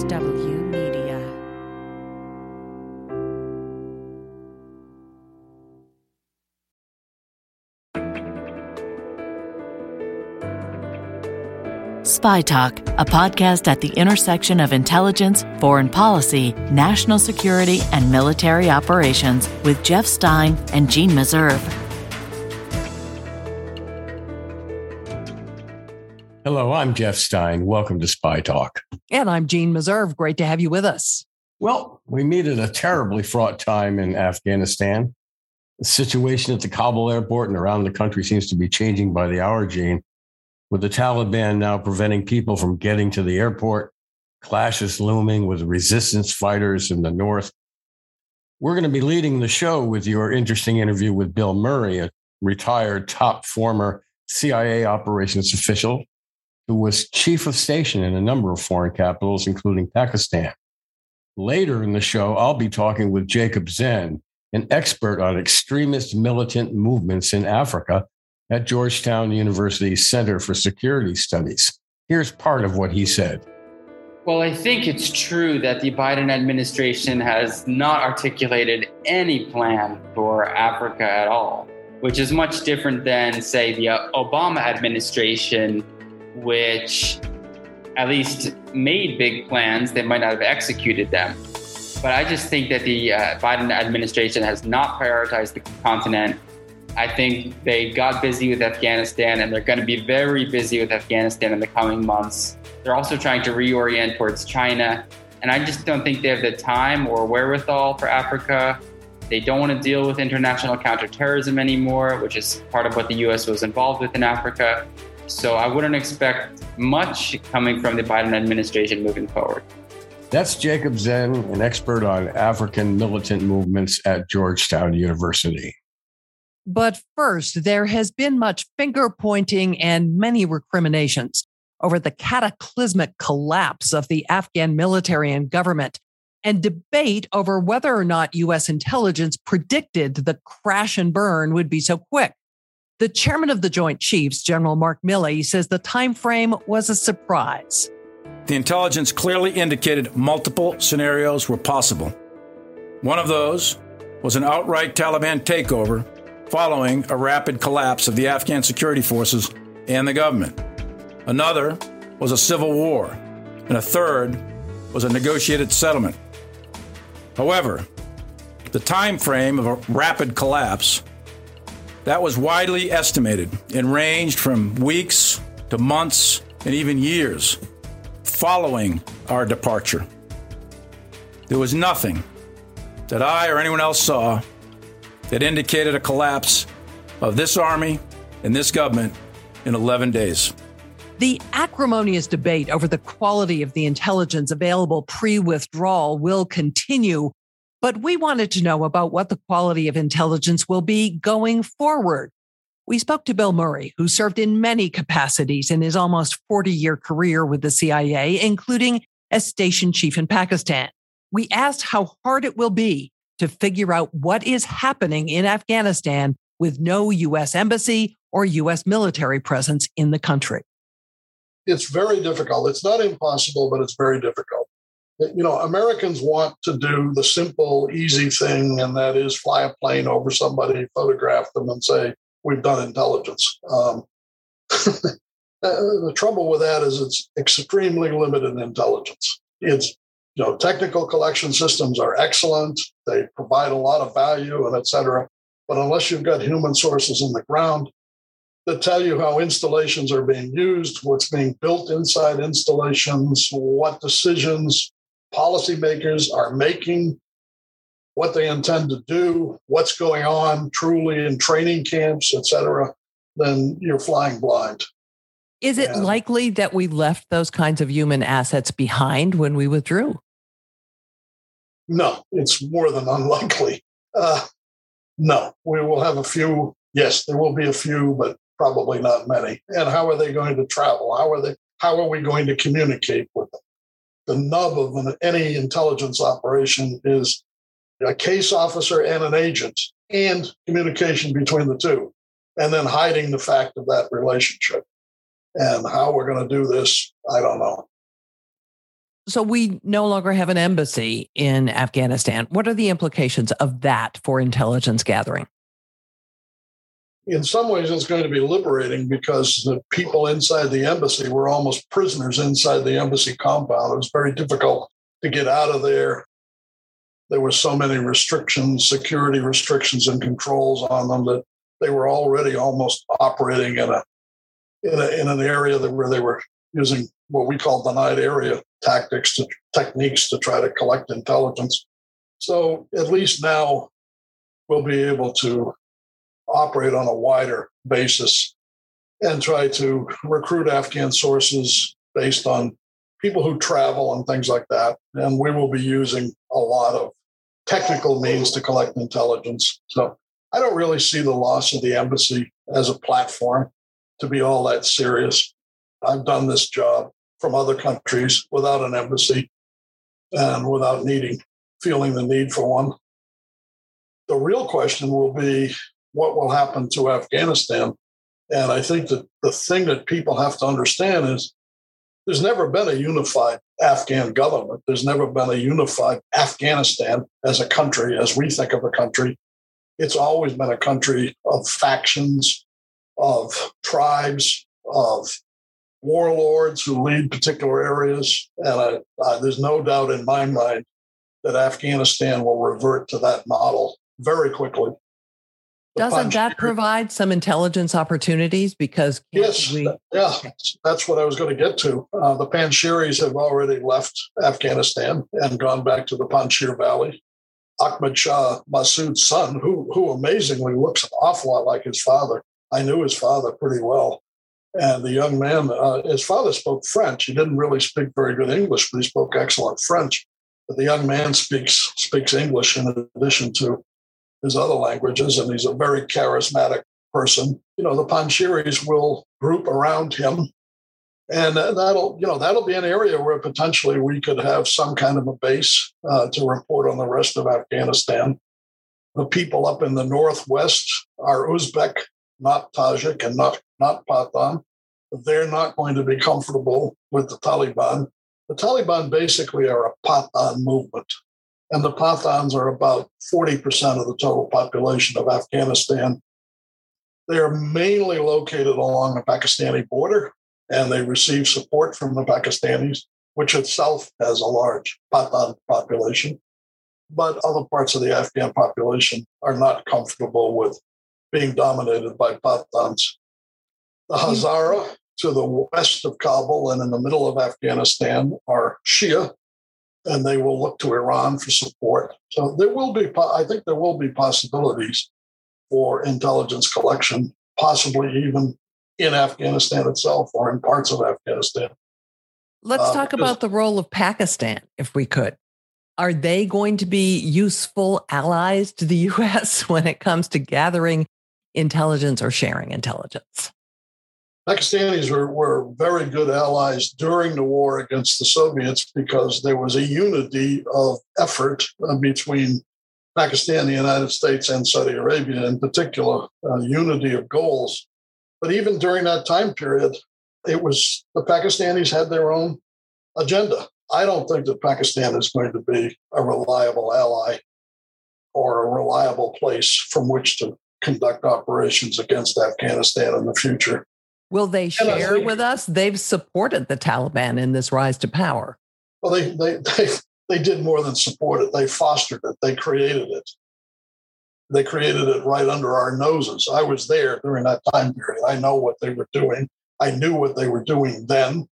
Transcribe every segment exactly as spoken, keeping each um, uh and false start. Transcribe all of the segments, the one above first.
H W Media. Spy Talk, a podcast at the intersection of intelligence, foreign policy, national security, and military operations with Jeff Stein and Jeanne Meserve. Hello, I'm Jeff Stein. Welcome to Spy Talk. And I'm Jeanne Meserve. Great to have you with us. Well, we meet at a terribly fraught time in Afghanistan. The situation at the Kabul airport and around the country seems to be changing by the hour, Jeanne. With the Taliban now preventing people from getting to the airport, clashes looming with resistance fighters in the north. We're going to be leading the show with your interesting interview with Bill Murray, a retired top former C I A operations official who was chief of station in a number of foreign capitals, including Pakistan. Later in the show, I'll be talking with Jacob Zen, an expert on extremist militant movements in Africa at Georgetown University's Center for Security Studies. Here's part of what he said. Well, I think it's true that the Biden administration has not articulated any plan for Africa at all, which is much different than, say, the Obama administration, which at least made big plans. They might not have executed them. But I just think that the uh, Biden administration has not prioritized the continent. I think they got busy with Afghanistan, and they're going to be very busy with Afghanistan in the coming months. They're also trying to reorient towards China. And I just don't think they have the time or wherewithal for Africa. They don't want to deal with international counterterrorism anymore, which is part of what the U S was involved with in Africa. So I wouldn't expect much coming from the Biden administration moving forward. That's Jacob Zen, an expert on African militant movements at Georgetown University. But first, there has been much finger pointing and many recriminations over the cataclysmic collapse of the Afghan military and government, and debate over whether or not U S intelligence predicted the crash and burn would be so quick. The chairman of the Joint Chiefs, General Mark Milley, says the time frame was a surprise. The intelligence clearly indicated multiple scenarios were possible. One of those was an outright Taliban takeover following a rapid collapse of the Afghan security forces and the government. Another was a civil war, and a third was a negotiated settlement. However, the time frame of a rapid collapse that was widely estimated and ranged from weeks to months and even years following our departure. There was nothing that I or anyone else saw that indicated a collapse of this army and this government in eleven days. The acrimonious debate over the quality of the intelligence available pre-withdrawal will continue, but we wanted to know about what the quality of intelligence will be going forward. We spoke to Bill Murray, who served in many capacities in his almost forty-year career with the C I A, including as station chief in Pakistan. We asked how hard it will be to figure out what is happening in Afghanistan with no U S embassy or U S military presence in the country. It's very difficult. It's not impossible, but it's very difficult. You know, Americans want to do the simple, easy thing, and that is fly a plane over somebody, photograph them, and say, we've done intelligence. Um, the trouble with that is it's extremely limited intelligence. It's, you know, technical collection systems are excellent. They provide a lot of value and et cetera. But unless you've got human sources in the ground that tell you how installations are being used, what's being built inside installations, what decisions policymakers are making, what they intend to do, what's going on truly in training camps, et cetera, then you're flying blind. Is it and, likely that we left those kinds of human assets behind when we withdrew? No, it's more than unlikely. Uh, no, we will have a few. Yes, there will be a few, but probably not many. And how are they going to travel? How are they? How are we going to communicate with them? The nub of an, any intelligence operation is a case officer and an agent, and communication between the two, and then hiding the fact of that relationship. And how we're going to do this, I don't know. So we no longer have an embassy in Afghanistan. What are the implications of that for intelligence gathering? In some ways, it's going to be liberating because the people inside the embassy were almost prisoners inside the embassy compound. It was very difficult to get out of there. There were so many restrictions, security restrictions and controls on them that they were already almost operating in a in, a, in an area that where they were using what we call denied area tactics, to, techniques to try to collect intelligence. So at least now we'll be able to operate on a wider basis and try to recruit Afghan sources based on people who travel and things like that. And we will be using a lot of technical means to collect intelligence. So I don't really see the loss of the embassy as a platform to be all that serious. I've done this job from other countries without an embassy and without needing, feeling the need for one. The real question will be what will happen to Afghanistan. And I think that the thing that people have to understand is there's never been a unified Afghan government. There's never been a unified Afghanistan as a country, as we think of a country. It's always been a country of factions, of tribes, of warlords who lead particular areas. And I, I, there's no doubt in my mind that Afghanistan will revert to that model very quickly. The Doesn't Panjshiri, that provide some intelligence opportunities? Because yes, we... yeah, that's what I was going to get to. Uh, the Panshiris have already left Afghanistan and gone back to the Panjshir Valley. Ahmad Shah Massoud's son, who, who amazingly looks an awful lot like his father. I knew his father pretty well. And the young man, uh, his father spoke French. He didn't really speak very good English, but he spoke excellent French. But the young man speaks speaks English in addition to his other languages, and he's a very charismatic person. You know, the Panshiris will group around him, and that'll, you know, that'll be an area where potentially we could have some kind of a base uh, to report on the rest of Afghanistan. The people up in the northwest are Uzbek, not Tajik, and not, not Pathan. They're not going to be comfortable with the Taliban. The Taliban basically are a Pathan movement. And the Pathans are about forty percent of the total population of Afghanistan. They are mainly located along the Pakistani border, and they receive support from the Pakistanis, which itself has a large Pathan population. But other parts of the Afghan population are not comfortable with being dominated by Pathans. The Hazara to the west of Kabul and in the middle of Afghanistan are Shia, and they will look to Iran for support. So there will be, I think there will be possibilities for intelligence collection, possibly even in Afghanistan itself or in parts of Afghanistan. Let's uh, talk about the role of Pakistan, if we could. Are they going to be useful allies to the U S when it comes to gathering intelligence or sharing intelligence? Pakistanis were, were very good allies during the war against the Soviets because there was a unity of effort uh, between Pakistan, the United States, and Saudi Arabia in particular, uh, unity of goals. But even during that time period, it was the Pakistanis had their own agenda. I don't think that Pakistan is going to be a reliable ally or a reliable place from which to conduct operations against Afghanistan in the future. Will they share think, with us? They've supported the Taliban in this rise to power. Well, they, they, they, they did more than support it. They fostered it. They created it. They created it right under our noses. I was there during that time period. I know what they were doing. I knew what they were doing then.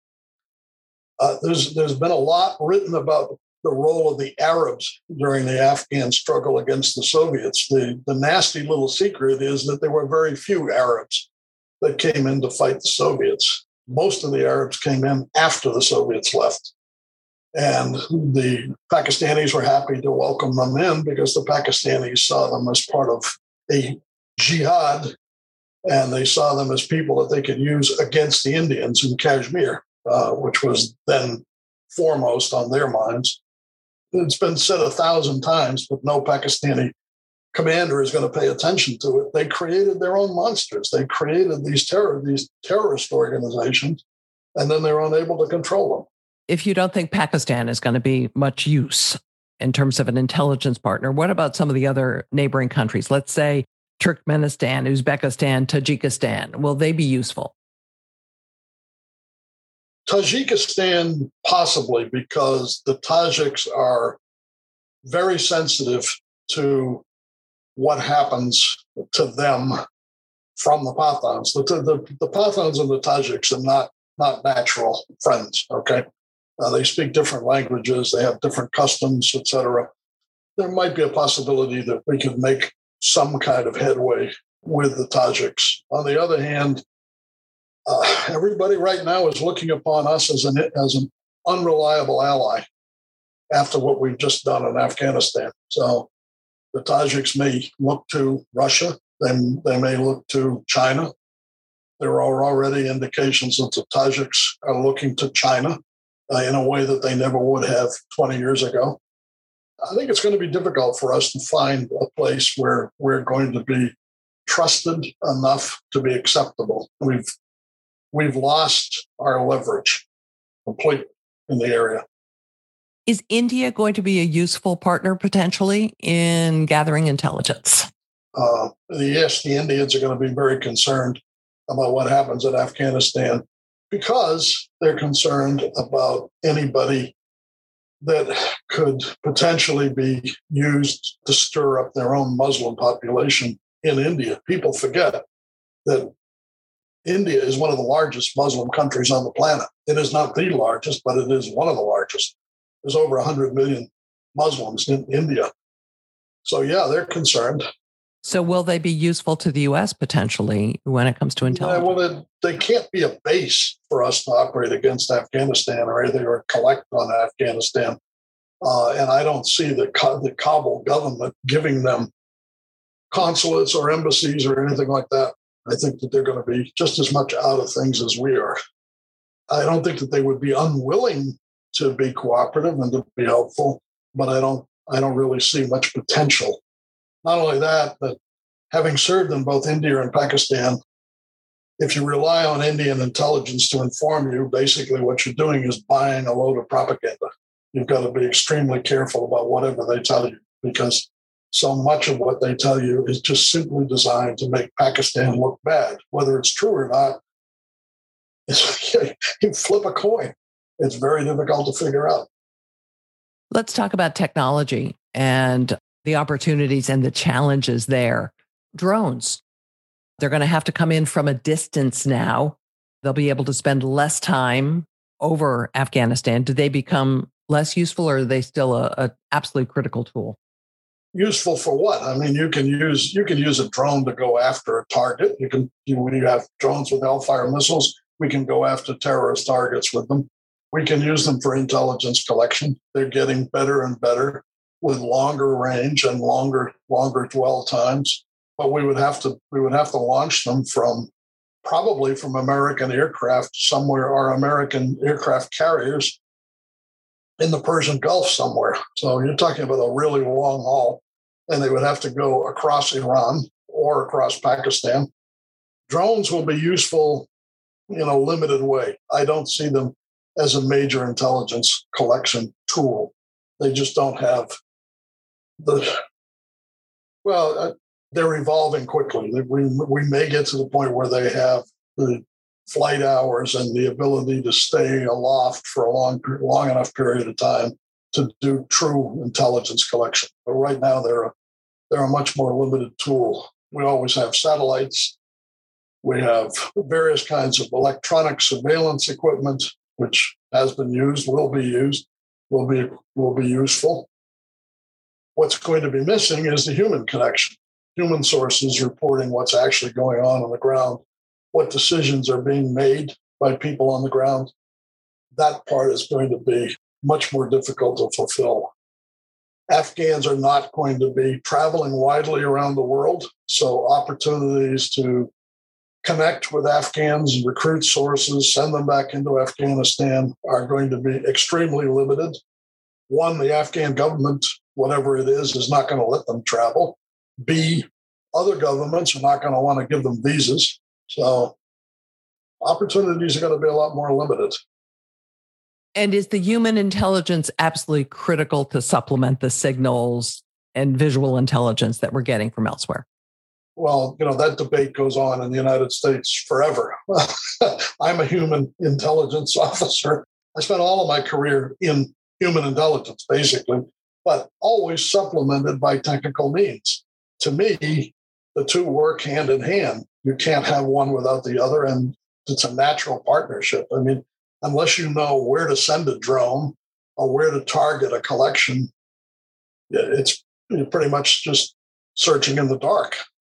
Uh, there's there's been a lot written about the role of the Arabs during the Afghan struggle against the Soviets. The, the nasty little secret is that there were very few Arabs that came in to fight the Soviets. Most of the Arabs came in after the Soviets left. And the Pakistanis were happy to welcome them in because the Pakistanis saw them as part of a jihad, and they saw them as people that they could use against the Indians in Kashmir, uh, which was then foremost on their minds. It's been said a thousand times, but no Pakistani commander is going to pay attention to it. They created their own monsters. They created these terror, these terrorist organizations, and then they're unable to control them. if you don't think Pakistan is going to be much use in terms of an intelligence partner, what about some of the other neighboring countries? Let's say Turkmenistan, Uzbekistan, Tajikistan. Will they be useful? Tajikistan, possibly, because the Tajiks are very sensitive to what happens to them from the Pathans. The, the, the Pathans and the Tajiks are not, not natural friends, okay? Uh, they speak different languages, they have different customs, et cetera. There might be a possibility that we could make some kind of headway with the Tajiks. On the other hand, uh, everybody right now is looking upon us as an, as an unreliable ally after what we've just done in Afghanistan. So the Tajiks may look to Russia, they, they may look to China. There are already indications that the Tajiks are looking to China uh, in a way that they never would have twenty years ago. I think it's going to be difficult for us to find a place where we're going to be trusted enough to be acceptable. We've we've lost our leverage completely in the area. Is India going to be a useful partner potentially in gathering intelligence? Uh, yes, the Indians are going to be very concerned about what happens in Afghanistan because they're concerned about anybody that could potentially be used to stir up their own Muslim population in India. People forget that India is one of the largest Muslim countries on the planet. It is not the largest, but it is one of the largest. There's over one hundred million Muslims in India. So, yeah, they're concerned. So will they be useful to the U S potentially when it comes to intelligence? Yeah, well, they, they can't be a base for us to operate against Afghanistan or anything or collect on Afghanistan. Uh, and I don't see the, the Kabul government giving them consulates or embassies or anything like that. I think that they're going to be just as much out of things as we are. I don't think that they would be unwilling to be cooperative and to be helpful, but I don't I don't really see much potential. Not only that, but having served in both India and Pakistan, if you rely on Indian intelligence to inform you, basically what you're doing is buying a load of propaganda. You've got to be extremely careful about whatever they tell you, because so much of what they tell you is just simply designed to make Pakistan look bad. Whether it's true or not, it's, you flip a coin. It's very difficult to figure out. Let's talk about technology and the opportunities and the challenges there. Drones. They're going to have to come in from a distance now. They'll be able to spend less time over Afghanistan. Do they become less useful, or are they still a, a absolutely critical tool? Useful for what? I mean, you can use you can use a drone to go after a target. You can you, when you have drones with Hellfire missiles, we can go after terrorist targets with them. We can use them for intelligence collection. They're getting better and better with longer range and longer longer dwell times. But we would have to we would have to launch them from probably from American aircraft somewhere, or American aircraft carriers in the Persian Gulf somewhere. So you're talking about a really long haul, and they would have to go across Iran or across Pakistan. Drones will be useful in a limited way. I don't see them as a major intelligence collection tool. They just don't have the, well, uh, they're evolving quickly. We, we may get to the point where they have the flight hours and the ability to stay aloft for a long, long enough period of time to do true intelligence collection. But right now, they're a, they're a much more limited tool. We always have satellites. We have various kinds of electronic surveillance equipment, which has been used, will be used, will be will be useful. What's going to be missing is the human connection. Human sources reporting what's actually going on on the ground, what decisions are being made by people on the ground. That part is going to be much more difficult to fulfill. Afghans are not going to be traveling widely around the world, so opportunities to connect with Afghans, recruit sources, send them back into Afghanistan are going to be extremely limited. One, the Afghan government, whatever it is, is not going to let them travel. B, other governments are not going to want to give them visas. So opportunities are going to be a lot more limited. And is the human intelligence absolutely critical to supplement the signals and visual intelligence that we're getting from elsewhere? Well, you know, that debate goes on in the United States forever. I'm a human intelligence officer. I spent all of my career in human intelligence, basically, but always supplemented by technical means. To me, the two work hand in hand. You can't have one without the other, and it's a natural partnership. I mean, unless you know where to send a drone or where to target a collection, it's pretty much just searching in the dark.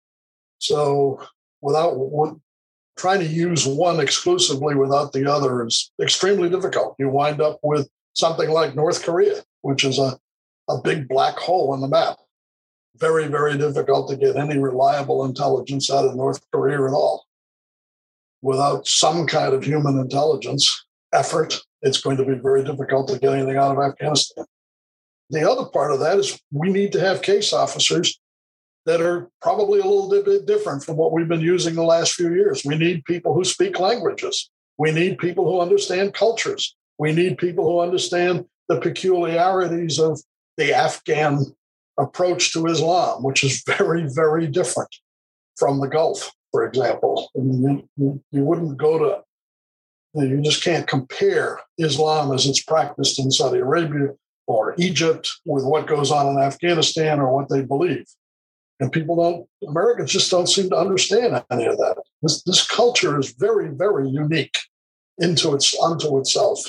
So without one, trying to use one exclusively without the other is extremely difficult. You wind up with something like North Korea, which is a, a big black hole in the map. Very, very difficult to get any reliable intelligence out of North Korea at all. Without some kind of human intelligence effort, it's going to be very difficult to get anything out of Afghanistan. The other part of that is we need to have case officers that are probably a little bit different from what we've been using the last few years. We need people who speak languages. We need people who understand cultures. We need people who understand the peculiarities of the Afghan approach to Islam, which is very, very different from the Gulf, for example. I mean, you, you wouldn't go to, you just can't compare Islam as it's practiced in Saudi Arabia or Egypt with what goes on in Afghanistan or what they believe. And people don't, Americans just don't seem to understand any of that. This, this culture is very, very unique into its, unto itself.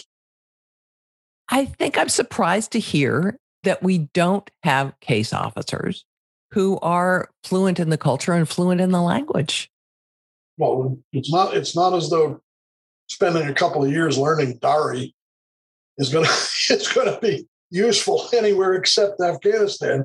I think I'm surprised to hear that we don't have case officers who are fluent in the culture and fluent in the language. Well, it's not, it's not as though spending a couple of years learning Dari is going to, it's going to be useful anywhere except Afghanistan.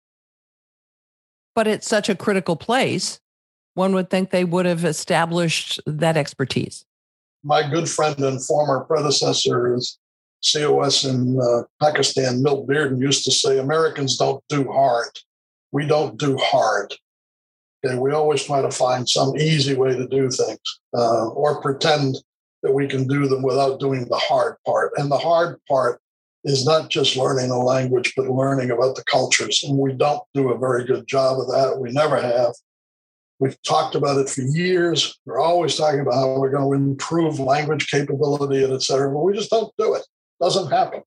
But it's such a critical place, one would think they would have established that expertise. My good friend and former predecessor is C O S in uh, Pakistan, Milt Bearden, used to say, Americans don't do hard. We don't do hard. Okay, we always try to find some easy way to do things uh, or pretend that we can do them without doing the hard part. And the hard part is not just learning a language, but learning about the cultures. And we don't do a very good job of that. We never have. We've talked about it for years. We're always talking about how we're going to improve language capability and et cetera, but we just don't do it. It doesn't happen.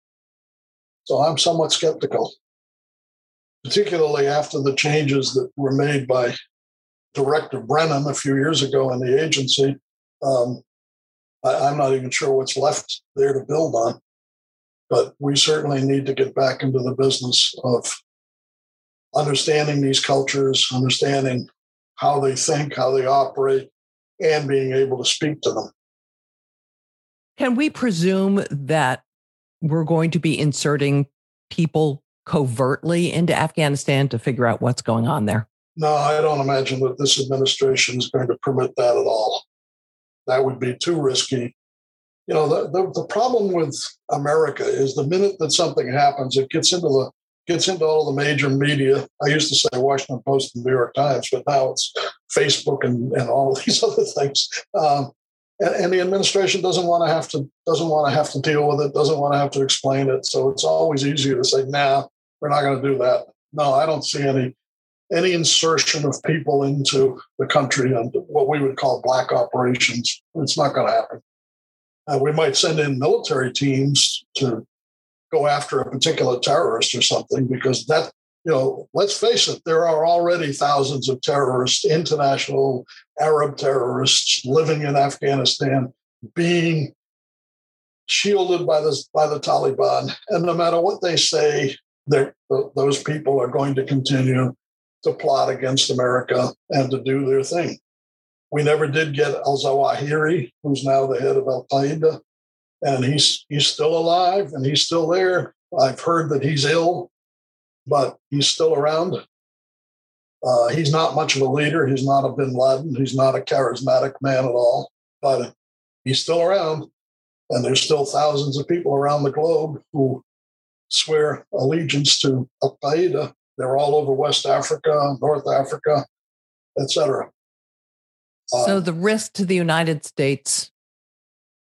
So I'm somewhat skeptical, particularly after the changes that were made by Director Brennan a few years ago in the agency. Um, I, I'm not even sure what's left there to build on. But we certainly need to get back into the business of understanding these cultures, understanding how they think, how they operate, and being able to speak to them. Can we presume that we're going to be inserting people covertly into Afghanistan to figure out what's going on there? No, I don't imagine that this administration is going to permit that at all. That would be too risky. You know, the, the, the problem with America is the minute that something happens, it gets into the gets into all the major media. I used to say Washington Post and New York Times, but now it's Facebook and, and all of these other things. Um, and, and the administration doesn't want to have to doesn't want to have to deal with it, doesn't want to have to explain it. So it's always easier to say, "Nah, we're not going to do that." No, I don't see any any insertion of people into the country and what we would call black operations. It's not going to happen. Uh, we might send in military teams to go after a particular terrorist or something, because that, you know, let's face it, there are already thousands of terrorists, international Arab terrorists living in Afghanistan, being shielded by the, by the Taliban. And no matter what they say, those people are going to continue to plot against America and to do their thing. We never did get al-Zawahiri, who's now the head of al-Qaeda, and he's he's still alive and he's still there. I've heard that he's ill, but he's still around. Uh, he's not much of a leader. He's not a bin Laden. He's not a charismatic man at all, but he's still around. And there's still thousands of people around the globe who swear allegiance to al-Qaeda. They're all over West Africa, North Africa, et cetera. So the risk to the United States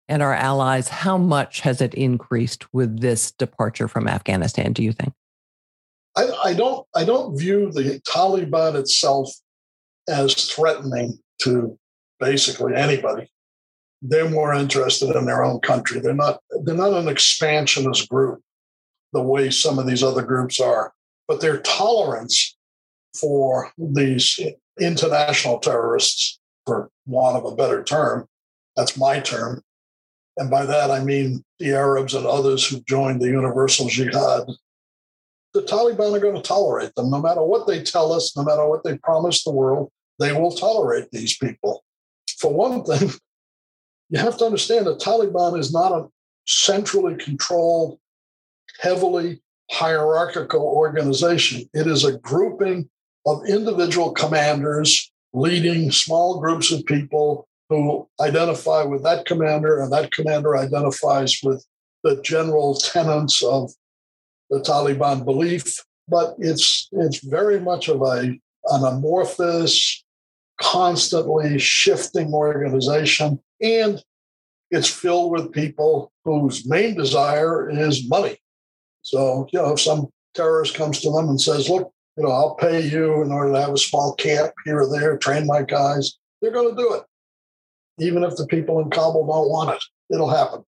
and our allies, how much has it increased with this departure from Afghanistan, do you think? I, I don't I don't view the Taliban itself as threatening to basically anybody. They're more interested in their own country. They're not they're not an expansionist group the way some of these other groups are. But their tolerance for these international terrorists, for want of a better term, that's my term, and by that I mean the Arabs and others who joined the Universal Jihad, the Taliban are going to tolerate them. No matter what they tell us, no matter what they promise the world, they will tolerate these people. For one thing, you have to understand that Taliban is not a centrally controlled, heavily hierarchical organization. It is a grouping of individual commanders leading small groups of people who identify with that commander, and that commander identifies with the general tenets of the Taliban belief. But it's it's very much of a an amorphous, constantly shifting organization, and it's filled with people whose main desire is money. So, you know, if some terrorist comes to them and says, look, you know, I'll pay you in order to have a small camp here or there, train my guys, they're going to do it. Even if the people in Kabul don't want it, it'll happen.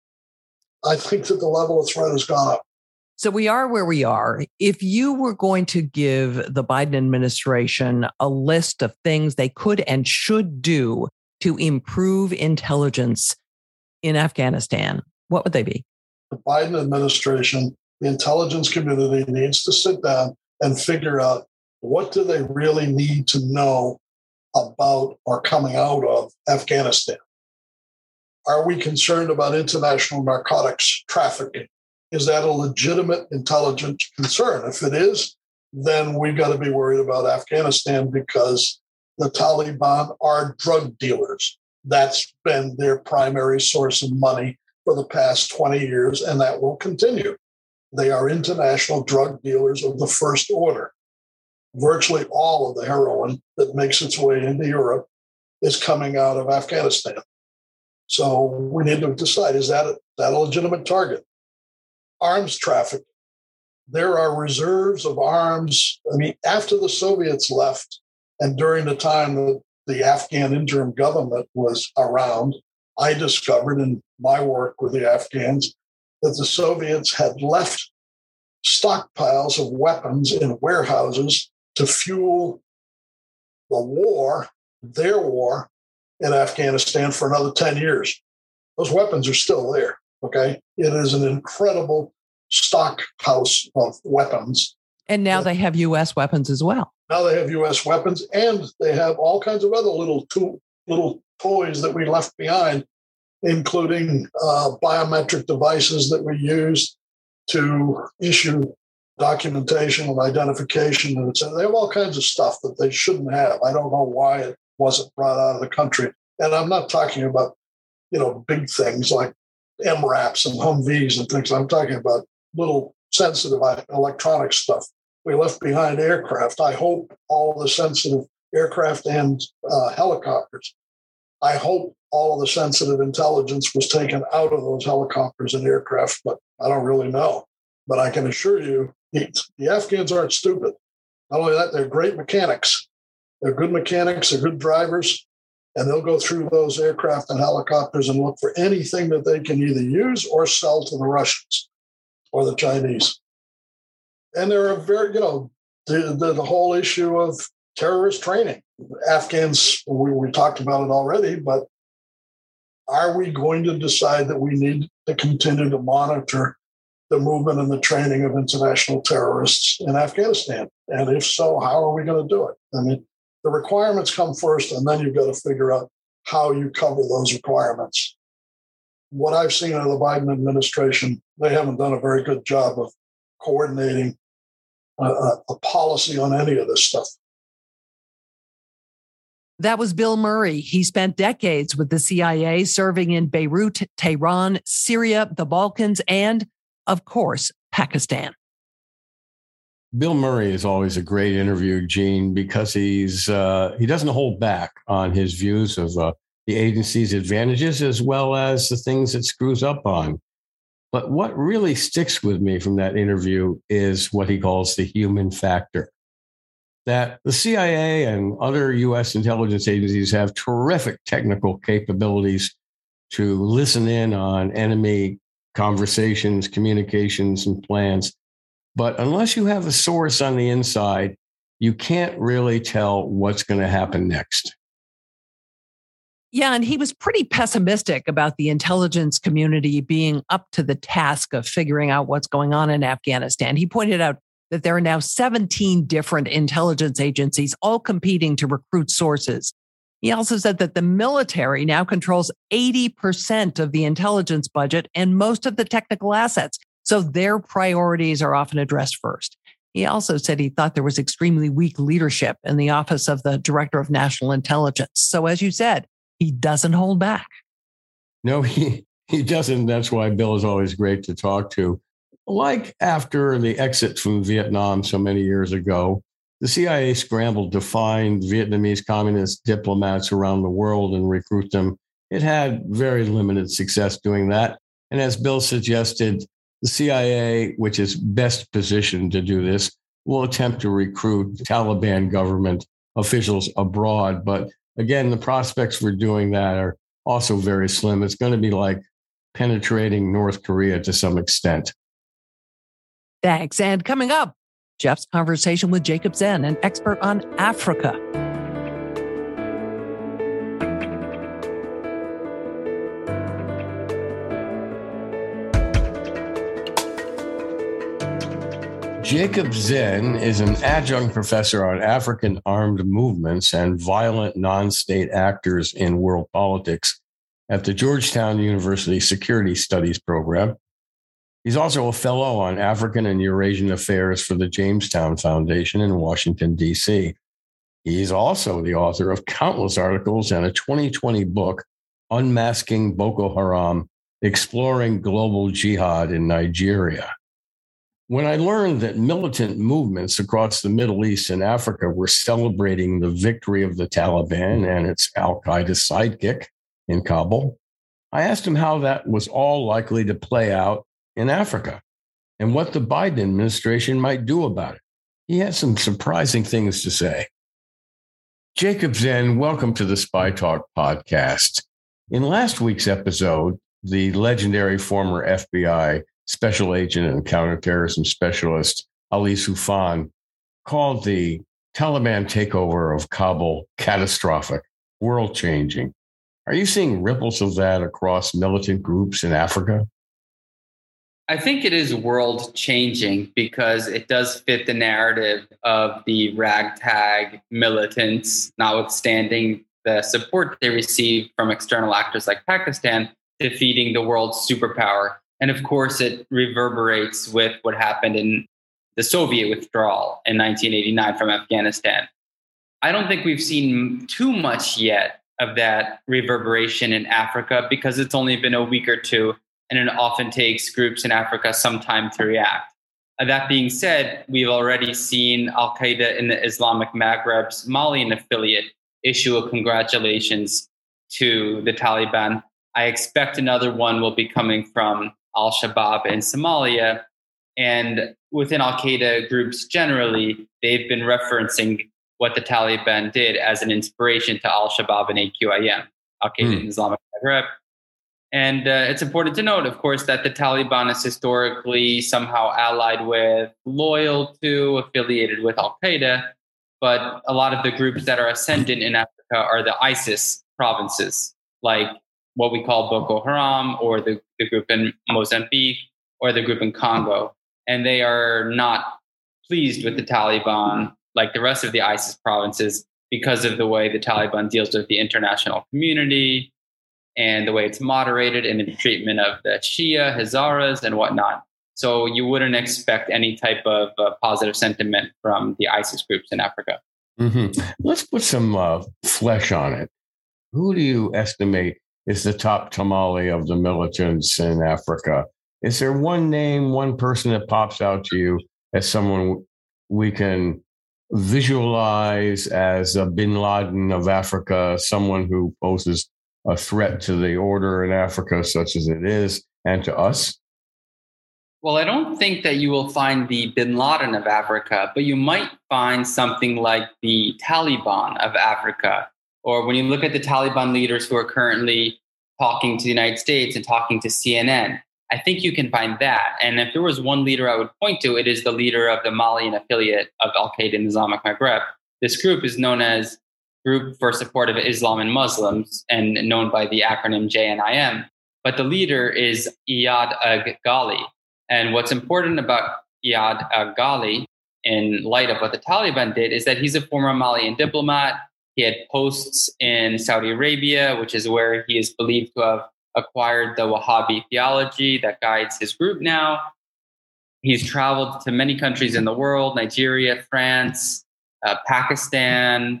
I think that the level of threat has gone up. So we are where we are. If you were going to give the Biden administration a list of things they could and should do to improve intelligence in Afghanistan, what would they be? The Biden administration, the intelligence community needs to sit down and figure out what do they really need to know about or coming out of Afghanistan. Are we concerned about international narcotics trafficking? Is that a legitimate intelligence concern? If it is, then we've got to be worried about Afghanistan because the Taliban are drug dealers. That's been their primary source of money for the past twenty years, and that will continue. They are international drug dealers of the first order. Virtually all of the heroin that makes its way into Europe is coming out of Afghanistan. So we need to decide, is that a, that a legitimate target? Arms trafficking. There are reserves of arms. I mean, after the Soviets left and during the time that the Afghan interim government was around, I discovered in my work with the Afghans that the Soviets had left stockpiles of weapons in warehouses to fuel the war, their war in Afghanistan for another ten years. Those weapons are still there, okay? It is an incredible stock house of weapons. And now they have U S weapons as well. Now they have U S weapons, and they have all kinds of other little to- little toys that we left behind, including uh, biometric devices that we use to issue documentation and identification. And they have all kinds of stuff that they shouldn't have. I don't know why it wasn't brought out of the country. And I'm not talking about, you know, big things like M RAPs and Humvees and things. I'm talking about little sensitive electronic stuff. We left behind aircraft. I hope all of the sensitive aircraft and uh, helicopters. I hope all of the sensitive intelligence was taken out of those helicopters and aircraft, but I don't really know. But I can assure you, the, the Afghans aren't stupid. Not only that, they're great mechanics. They're good mechanics, they're good drivers, and they'll go through those aircraft and helicopters and look for anything that they can either use or sell to the Russians or the Chinese. And there are very, you know, the, the, the whole issue of terrorist training. Afghans, we, we talked about it already, but are we going to decide that we need to continue to monitor the movement and the training of international terrorists in Afghanistan? And if so, how are we going to do it? I mean, the requirements come first, and then you've got to figure out how you cover those requirements. What I've seen of the Biden administration, they haven't done a very good job of coordinating a, a policy on any of this stuff. That was Bill Murray. He spent decades with the C I A, serving in Beirut, Tehran, Syria, the Balkans, and, of course, Pakistan. Bill Murray is always a great interview, Gene, because he's uh, he doesn't hold back on his views of uh, the agency's advantages as well as the things it screws up on. But what really sticks with me from that interview is what he calls the human factor. That the C I A and other U S intelligence agencies have terrific technical capabilities to listen in on enemy conversations, communications, and plans. But unless you have a source on the inside, you can't really tell what's going to happen next. Yeah, and he was pretty pessimistic about the intelligence community being up to the task of figuring out what's going on in Afghanistan. He pointed out that there are now seventeen different intelligence agencies, all competing to recruit sources. He also said that the military now controls eighty percent of the intelligence budget and most of the technical assets. So their priorities are often addressed first. He also said he thought there was extremely weak leadership in the Office of the Director of National Intelligence. So as you said, he doesn't hold back. No, he, he doesn't. That's why Bill is always great to talk to. Like after the exit from Vietnam so many years ago, the C I A scrambled to find Vietnamese communist diplomats around the world and recruit them. It had very limited success doing that. And as Bill suggested, the C I A, which is best positioned to do this, will attempt to recruit Taliban government officials abroad. But again, the prospects for doing that are also very slim. It's going to be like penetrating North Korea to some extent. Thanks. And coming up, Jeff's conversation with Jacob Zen, an expert on Africa. Jacob Zen is an adjunct professor on African armed movements and violent non-state actors in world politics at the Georgetown University Security Studies program. He's also a fellow on African and Eurasian affairs for the Jamestown Foundation in Washington, D C. He's also the author of countless articles and a twenty twenty book, Unmasking Boko Haram, Exploring Global Jihad in Nigeria. When I learned that militant movements across the Middle East and Africa were celebrating the victory of the Taliban and its al-Qaeda sidekick in Kabul, I asked him how that was all likely to play out in Africa and what the Biden administration might do about it. He had some surprising things to say. Jacob Zen, welcome to the Spy Talk podcast. In last week's episode, the legendary former F B I special agent and counterterrorism specialist Ali Soufan called the Taliban takeover of Kabul catastrophic, world-changing. Are you seeing ripples of that across militant groups in Africa? I think it is world-changing because it does fit the narrative of the ragtag militants, notwithstanding the support they receive from external actors like Pakistan, defeating the world's superpower. And of course, it reverberates with what happened in the Soviet withdrawal in nineteen eighty-nine from Afghanistan. I don't think we've seen too much yet of that reverberation in Africa because it's only been a week or two, and it often takes groups in Africa some time to react. Uh, that being said, we've already seen al-Qaeda in the Islamic Maghreb's Malian affiliate issue a congratulations to the Taliban. I expect another one will be coming from al-Shabaab in Somalia. And within al-Qaeda groups generally, they've been referencing what the Taliban did as an inspiration to al-Shabaab and A Q I M, al-Qaeda mm. in Islamic Maghreb. And uh, it's important to note, of course, that the Taliban is historically somehow allied with, loyal to, affiliated with al-Qaeda. But a lot of the groups that are ascendant in Africa are the ISIS provinces, like what we call Boko Haram, or the, the group in Mozambique, or the group in Congo. And they are not pleased with the Taliban, like the rest of the ISIS provinces, because of the way the Taliban deals with the international community and the way it's moderated in the treatment of the Shia, Hazaras, and whatnot. So you wouldn't expect any type of uh, positive sentiment from the ISIS groups in Africa. Mm-hmm. Let's put some uh, flesh on it. Who do you estimate is the top tamale of the militants in Africa? Is there one name, one person that pops out to you as someone we can visualize as a bin Laden of Africa, someone who poses a threat to the order in Africa, such as it is, and to us? Well, I don't think that you will find the bin Laden of Africa, but you might find something like the Taliban of Africa. Or when you look at the Taliban leaders who are currently talking to the United States and talking to C N N, I think you can find that. And if there was one leader I would point to, it is the leader of the Malian affiliate of Al-Qaeda in Islamic Maghreb. This group is known as Group for Support of Islam and Muslims, and known by the acronym J N I M. But the leader is Iyad Ghali. And what's important about Iyad Ghali, in light of what the Taliban did, is that he's a former Malian diplomat. He had posts in Saudi Arabia, which is where he is believed to have acquired the Wahhabi theology that guides his group now. He's traveled to many countries in the world, Nigeria, France, uh, Pakistan,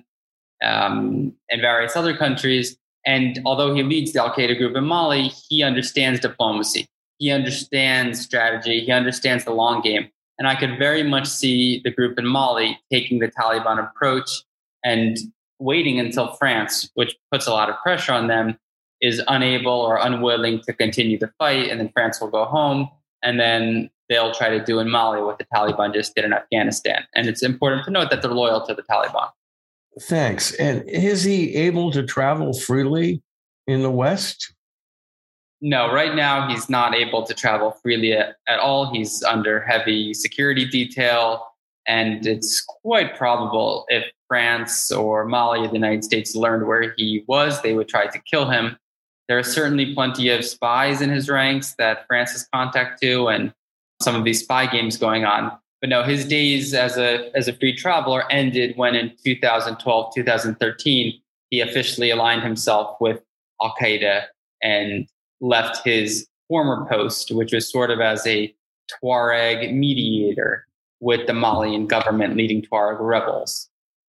um, and various other countries. And although he leads the Al-Qaeda group in Mali, he understands diplomacy. He understands strategy. He understands the long game. And I could very much see the group in Mali taking the Taliban approach and waiting until France, which puts a lot of pressure on them, is unable or unwilling to continue the fight. And then France will go home. And then they'll try to do in Mali what the Taliban just did in Afghanistan. And it's important to note that they're loyal to the Taliban. Thanks. And is he able to travel freely in the West? No, right now he's not able to travel freely at, at all. He's under heavy security detail. And it's quite probable if France or Mali or the United States learned where he was, they would try to kill him. There are certainly plenty of spies in his ranks that France has contact to, and some of these spy games going on. But no, his days as a as a free traveler ended when in two thousand twelve, two thousand thirteen, he officially aligned himself with Al-Qaeda and left his former post, which was sort of as a Tuareg mediator with the Malian government leading Tuareg rebels.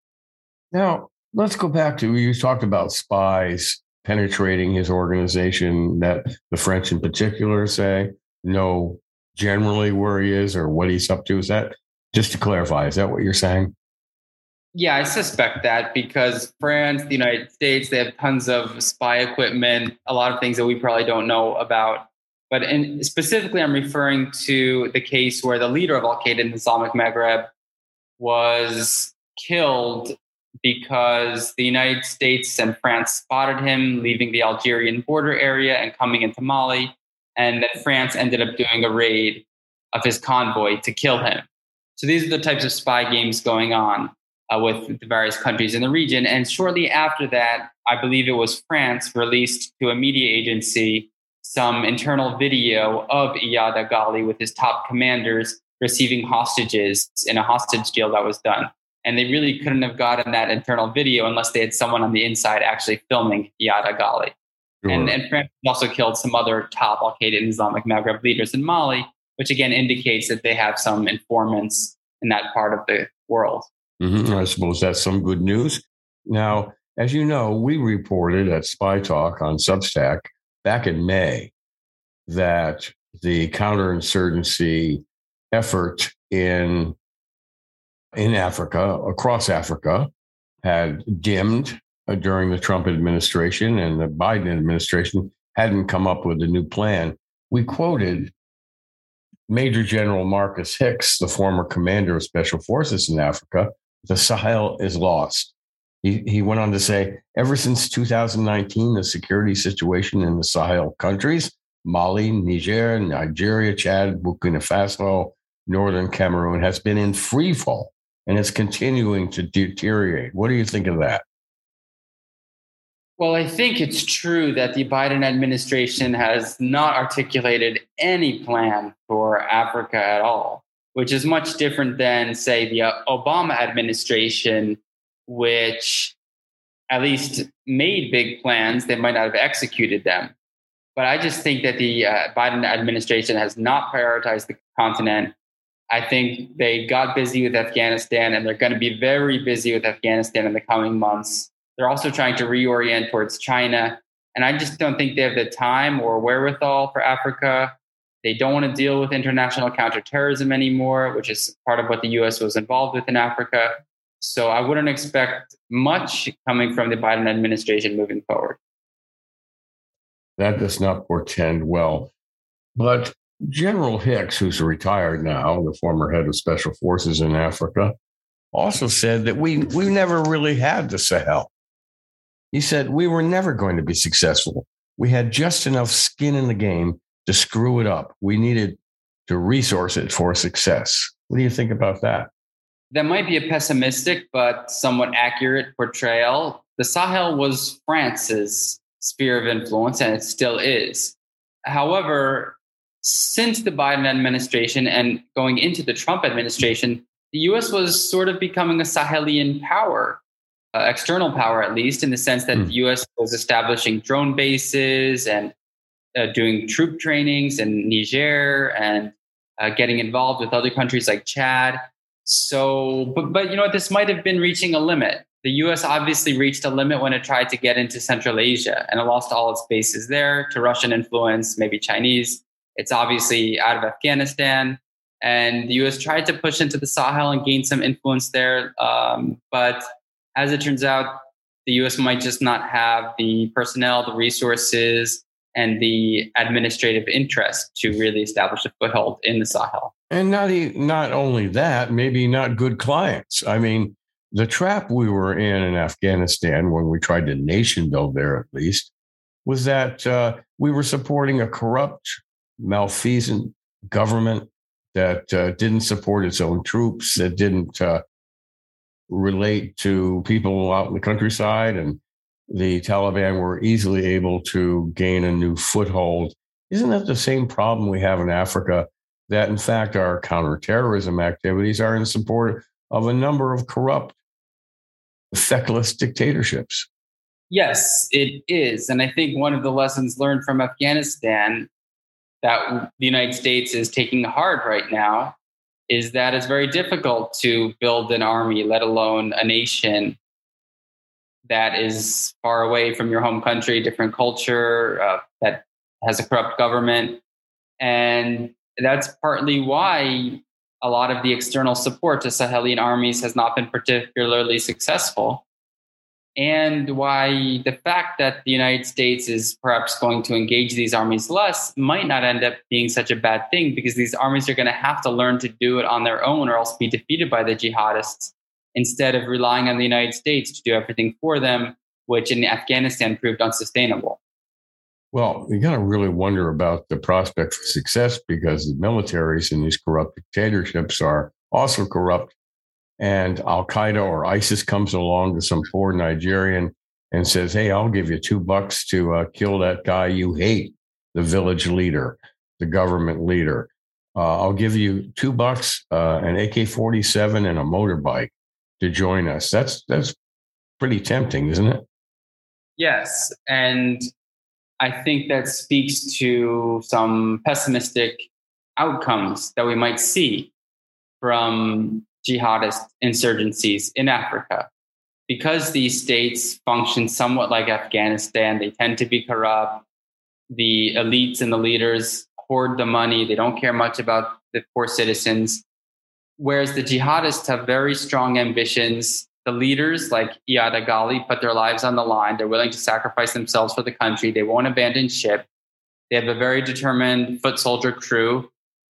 Now, let's go back to, you talked about spies penetrating his organization, that the French in particular say know generally where he is or what he's up to. Is that, just to clarify, is that what you're saying? Yeah, I suspect that because France, the United States, they have tons of spy equipment, a lot of things that we probably don't know about. But in, specifically, I'm referring to the case where the leader of Al-Qaeda in the Islamic Maghreb was killed because the United States and France spotted him leaving the Algerian border area and coming into Mali. And then France ended up doing a raid of his convoy to kill him. So these are the types of spy games going on uh, with the various countries in the region. And shortly after that, I believe it was France released to a media agency some internal video of Iyad Ghali with his top commanders receiving hostages in a hostage deal that was done. And they really couldn't have gotten that internal video unless they had someone on the inside actually filming Iyad Ghali. Sure. And, and France also killed some other top Al-Qaeda and Islamic Maghreb leaders in Mali, which again indicates that they have some informants in that part of the world. Mm-hmm. I suppose that's some good news. Now, as you know, we reported at Spy Talk on Substack back in May that the counterinsurgency effort in in Africa, across Africa, had dimmed during the Trump administration, and the Biden administration hadn't come up with a new plan. We quoted Major General Marcus Hicks, the former commander of Special Forces in Africa. The Sahel is lost. He, he went on to say, ever since two thousand nineteen, the security situation in the Sahel countries, Mali, Niger, Nigeria, Chad, Burkina Faso, Northern Cameroon, has been in free fall, and it's continuing to deteriorate. What do you think of that? Well, I think it's true that the Biden administration has not articulated any plan for Africa at all, which is much different than, say, the Obama administration, which at least made big plans. They might not have executed them. But I just think that the uh, Biden administration has not prioritized the continent. I think they got busy with Afghanistan, and they're going to be very busy with Afghanistan in the coming months. They're also trying to reorient towards China. And I just don't think they have the time or wherewithal for Africa. They don't want to deal with international counterterrorism anymore, which is part of what the U S was involved with in Africa. So I wouldn't expect much coming from the Biden administration moving forward. that does not portend well. But General Hicks, who's retired now, the former head of special forces in Africa, also said that we, we never really had the Sahel. He said we were never going to be successful. We had just enough skin in the game to screw it up. We needed to resource it for success. What do you think about that? That might be a pessimistic but somewhat accurate portrayal. The Sahel was France's sphere of influence, and it still is. However, since the Biden administration and going into the Trump administration, the U S was sort of becoming a Sahelian power, uh, external power at least, in the sense that mm. the U S was establishing drone bases and uh, doing troop trainings in Niger and uh, getting involved with other countries like Chad. So, but, but you know, this might have been reaching a limit. The U S obviously reached a limit when it tried to get into Central Asia, and it lost all its bases there to Russian influence, maybe Chinese. It's obviously out of Afghanistan. And the U S tried to push into the Sahel and gain some influence there. Um, but as it turns out, the U S might just not have the personnel, the resources, and the administrative interest to really establish a foothold in the Sahel. And not, not only that, maybe not good clients. I mean, the trap we were in in Afghanistan when we tried to nation build there, at least, was that uh, we were supporting a corrupt, malfeasant government that uh, didn't support its own troops, that didn't uh, relate to people out in the countryside, and the Taliban were easily able to gain a new foothold. Isn't that the same problem we have in Africa, that in fact our counterterrorism activities are in support of a number of corrupt, feckless dictatorships? Yes, it is. And I think one of the lessons learned from Afghanistan that the United States is taking hard right now is that it's very difficult to build an army, let alone a nation that is far away from your home country, different culture, uh, that has a corrupt government. And that's partly why a lot of the external support to Sahelian armies has not been particularly successful. And why the fact that the United States is perhaps going to engage these armies less might not end up being such a bad thing, because these armies are going to have to learn to do it on their own or else be defeated by the jihadists, instead of relying on the United States to do everything for them, which in Afghanistan proved unsustainable. Well, you got to really wonder about the prospect for success, because the militaries in these corrupt dictatorships are also corrupt. And Al-Qaeda or ISIS comes along to some poor Nigerian and says, hey, I'll give you two bucks to uh, kill that guy you hate, the village leader, the government leader. Uh, I'll give you two bucks, uh, an A K forty-seven and a motorbike to join us. That's that's pretty tempting, isn't it? Yes. And I think that speaks to some pessimistic outcomes that we might see from jihadist insurgencies in Africa. Because these states function somewhat like Afghanistan, they tend to be corrupt. The elites and the leaders hoard the money. They don't care much about the poor citizens. Whereas the jihadists have very strong ambitions. The leaders, like Iyad Agali, put their lives on the line. They're willing to sacrifice themselves for the country. They won't abandon ship. They have a very determined foot soldier crew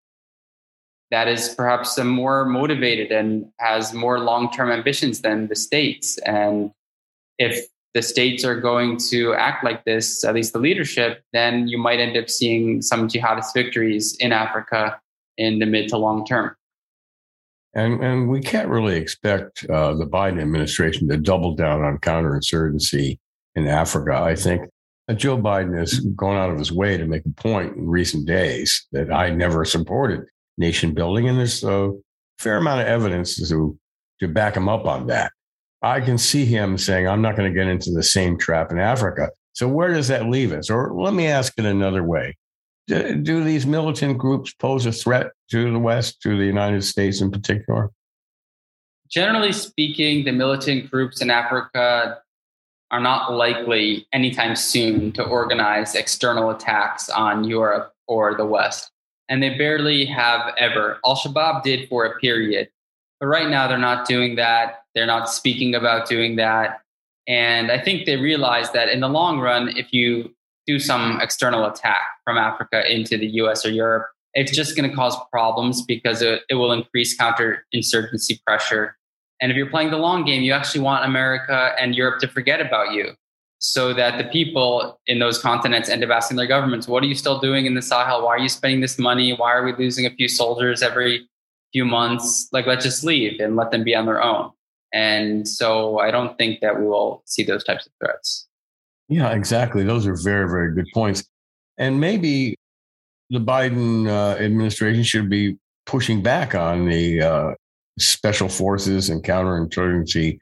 that is perhaps a more motivated and has more long-term ambitions than the states. And if the states are going to act like this, at least the leadership, then you might end up seeing some jihadist victories in Africa in the mid to long term. And and we can't really expect uh, the Biden administration to double down on counterinsurgency in Africa. I think that Joe Biden has gone out of his way to make a point in recent days that I never supported nation building, and there's a fair amount of evidence to to back him up on that. I can see him saying, I'm not going to get into the same trap in Africa. So where does that leave us? Or let me ask it another way. Do, do these militant groups pose a threat to the West, to the United States in particular? Generally speaking, the militant groups in Africa are not likely anytime soon to organize external attacks on Europe or the West. And they barely have ever. Al-Shabaab did for a period. But right now, they're not doing that. They're not speaking about doing that. And I think they realize that in the long run, if you do some external attack from Africa into the U S or Europe, it's just going to cause problems because it, it will increase counterinsurgency pressure. And if you're playing the long game, you actually want America and Europe to forget about you so that the people in those continents end up asking their governments, what are you still doing in the Sahel? Why are you spending this money? Why are we losing a few soldiers every few months? Like, let's just leave and let them be on their own. And so I don't think that we will see those types of threats. Yeah, exactly. Those are very, very good points. And maybe the Biden uh, administration should be pushing back on the uh, special forces and counterinsurgency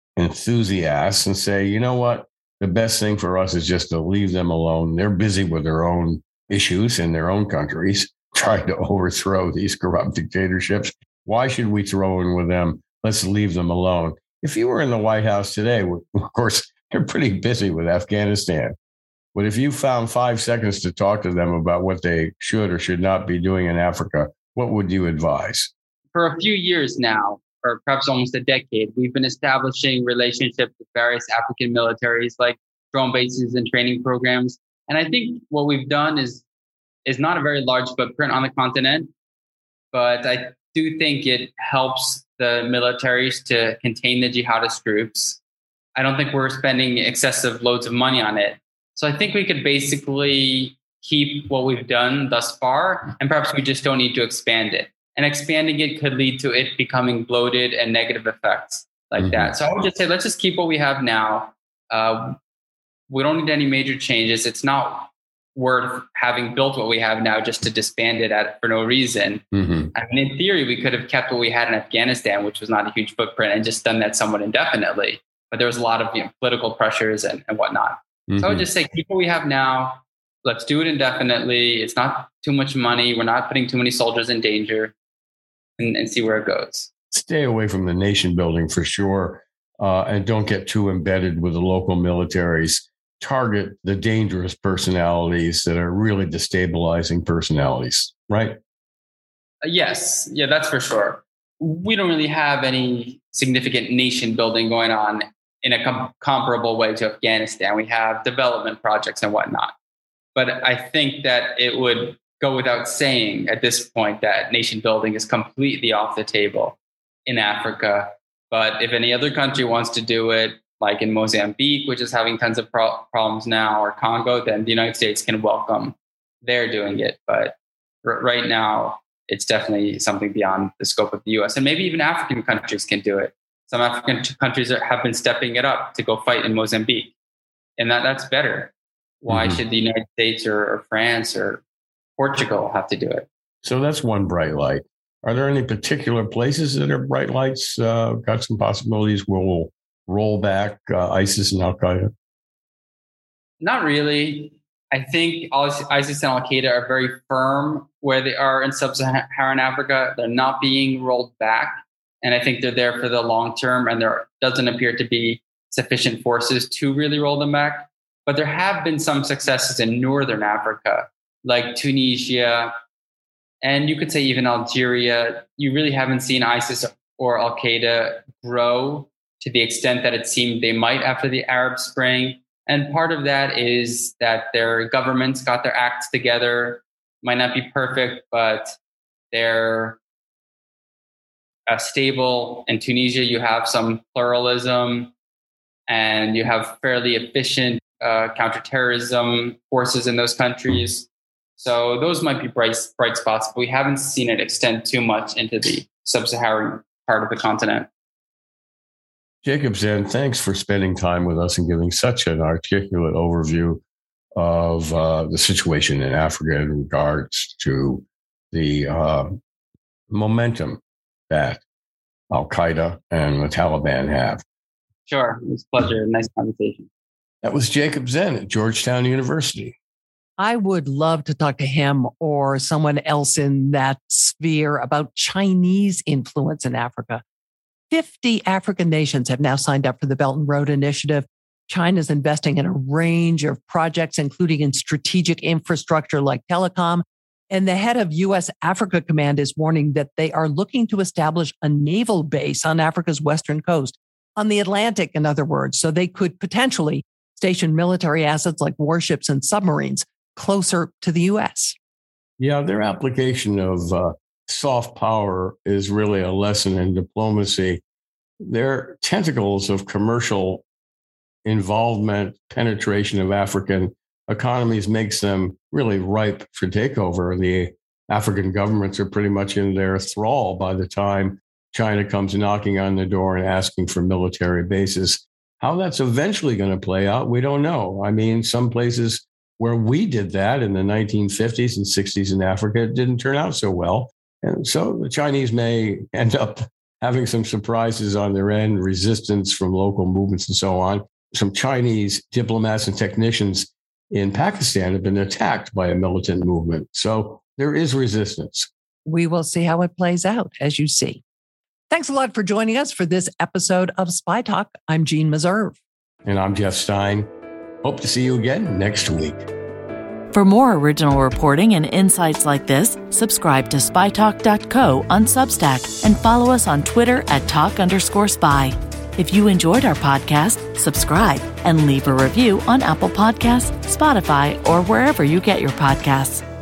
enthusiasts and say, you know what? The best thing for us is just to leave them alone. They're busy with their own issues in their own countries, trying to overthrow these corrupt dictatorships. Why should we throw in with them? Let's leave them alone. If you were in the White House today, of course, they're pretty busy with Afghanistan. But if you found five seconds to talk to them about what they should or should not be doing in Africa, what would you advise? For a few years now, or perhaps almost a decade, we've been establishing relationships with various African militaries like drone bases and training programs. And I think what we've done is, is not a very large footprint on the continent, but I do think it helps the militaries to contain the jihadist groups. I don't think we're spending excessive loads of money on it. So I think we could basically keep what we've done thus far, and perhaps we just don't need to expand it. And expanding it could lead to it becoming bloated and negative effects like mm-hmm. that. So I would just say, let's just keep what we have now. Uh, we don't need any major changes. It's not worth having built what we have now just to disband it at, for no reason. Mm-hmm. I mean, in theory, we could have kept what we had in Afghanistan, which was not a huge footprint, and just done that somewhat indefinitely. But there was a lot of you know, political pressures and, and whatnot. Mm-hmm. So I would just say, keep what we have now. Let's do it indefinitely. It's not too much money. We're not putting too many soldiers in danger. And, and see where it goes. Stay away from the nation building for sure. Uh, and don't get too embedded with the local militaries. Target the dangerous personalities that are really destabilizing personalities, right? Uh, yes. Yeah, that's for sure. We don't really have any significant nation building going on in a com- comparable way to Afghanistan. We have development projects and whatnot. But I think that it would go without saying at this point that nation building is completely off the table in Africa. But if any other country wants to do it, like in Mozambique, which is having tons of pro- problems now, or Congo, then the United States can welcome their doing it. But r- right now, it's definitely something beyond the scope of the U S. And maybe even African countries can do it. Some African t- countries are, have been stepping it up to go fight in Mozambique. And that, that's better. Why mm-hmm. should the United States or, or France or Portugal have to do it? So that's one bright light. Are there any particular places that are bright lights? Uh, got some possibilities where we'll roll back uh, ISIS and Al Qaeda? Not really. I think ISIS and Al Qaeda are very firm where they are in sub-Saharan Africa. They're not being rolled back. And I think they're there for the long term. And there doesn't appear to be sufficient forces to really roll them back. But there have been some successes in Northern Africa, like Tunisia, and you could say even Algeria. You really haven't seen ISIS or Al Qaeda grow to the extent that it seemed they might after the Arab Spring. And part of that is that their governments got their acts together. Might not be perfect, but they're uh, stable. In Tunisia, you have some pluralism and you have fairly efficient uh, counterterrorism forces in those countries. So those might be bright, bright spots, but we haven't seen it extend too much into the sub-Saharan part of the continent. Jacob Zen, thanks for spending time with us and giving such an articulate overview of uh, the situation in Africa in regards to the uh, momentum that Al Qaeda and the Taliban have. Sure. It was a pleasure. Nice conversation. That was Jacob Zen at Georgetown University. I would love to talk to him or someone else in that sphere about Chinese influence in Africa. fifty African nations have now signed up for the Belt and Road Initiative. China's investing in a range of projects, including in strategic infrastructure like telecom. And the head of U S Africa Command is warning that they are looking to establish a naval base on Africa's western coast, on the Atlantic, in other words, so they could potentially station military assets like warships and submarines closer to the U S. Yeah, their application of uh, soft power is really a lesson in diplomacy. Their tentacles of commercial involvement, penetration of African economies makes them really ripe for takeover. The African governments are pretty much in their thrall by the time China comes knocking on the door and asking for military bases. How that's eventually going to play out, we don't know. I mean, some places where we did that in the nineteen fifties and sixties in Africa, it didn't turn out so well. And so the Chinese may end up having some surprises on their end, resistance from local movements and so on. Some Chinese diplomats and technicians in Pakistan have been attacked by a militant movement. So there is resistance. We will see how it plays out, as you see. Thanks a lot for joining us for this episode of Spy Talk. I'm Jean Meserve. And I'm Jeff Stein. Hope to see you again next week. For more original reporting and insights like this, subscribe to spy talk dot co on Substack and follow us on Twitter at talk underscore spy. If you enjoyed our podcast, subscribe and leave a review on Apple Podcasts, Spotify, or wherever you get your podcasts.